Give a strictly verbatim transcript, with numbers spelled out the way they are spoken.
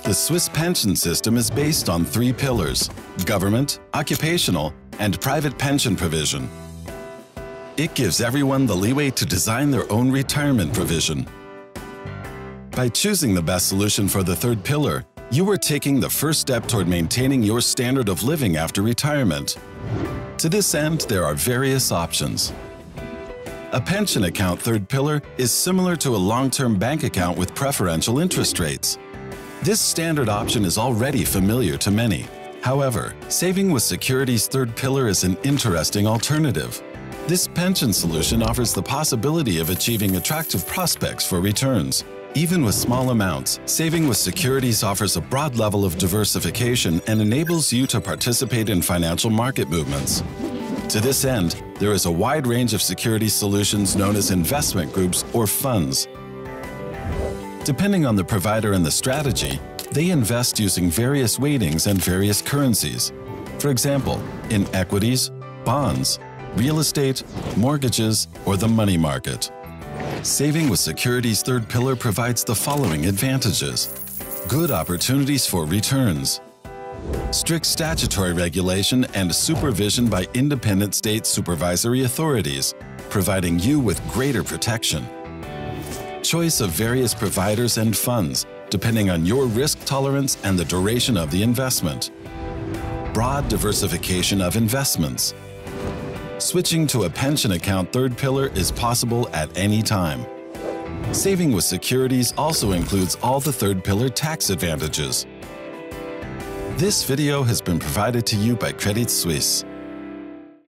The Swiss pension system is based on three pillars: government, occupational, and private pension provision. It gives everyone the leeway to design their own retirement provision. By choosing the best solution for the third pillar, you are taking the first step toward maintaining your standard of living after retirement. To this end, there are various options. A pension account third pillar is similar to a long-term bank account with preferential interest rates. This standard option is already familiar to many. However, Saving with Securities third pillar is an interesting alternative. This pension solution offers the possibility of achieving attractive prospects for returns. Even with small amounts, Saving with Securities offers a broad level of diversification and enables you to participate in financial market movements. To this end, there is a wide range of security solutions known as investment groups or funds. Depending on the provider and the strategy, they invest using various weightings and various currencies. For example, in equities, bonds, real estate, mortgages, or the money market. Saving with Securities third pillar provides the following advantages: good opportunities for returns, strict statutory regulation and supervision by independent state supervisory authorities, providing you with greater protection, choice of various providers and funds, depending on your risk tolerance and the duration of the investment, broad diversification of investments. Switching to a pension account third pillar is possible at any time. Saving with Securities also includes all the third pillar tax advantages. This video has been provided to you by Credit Suisse.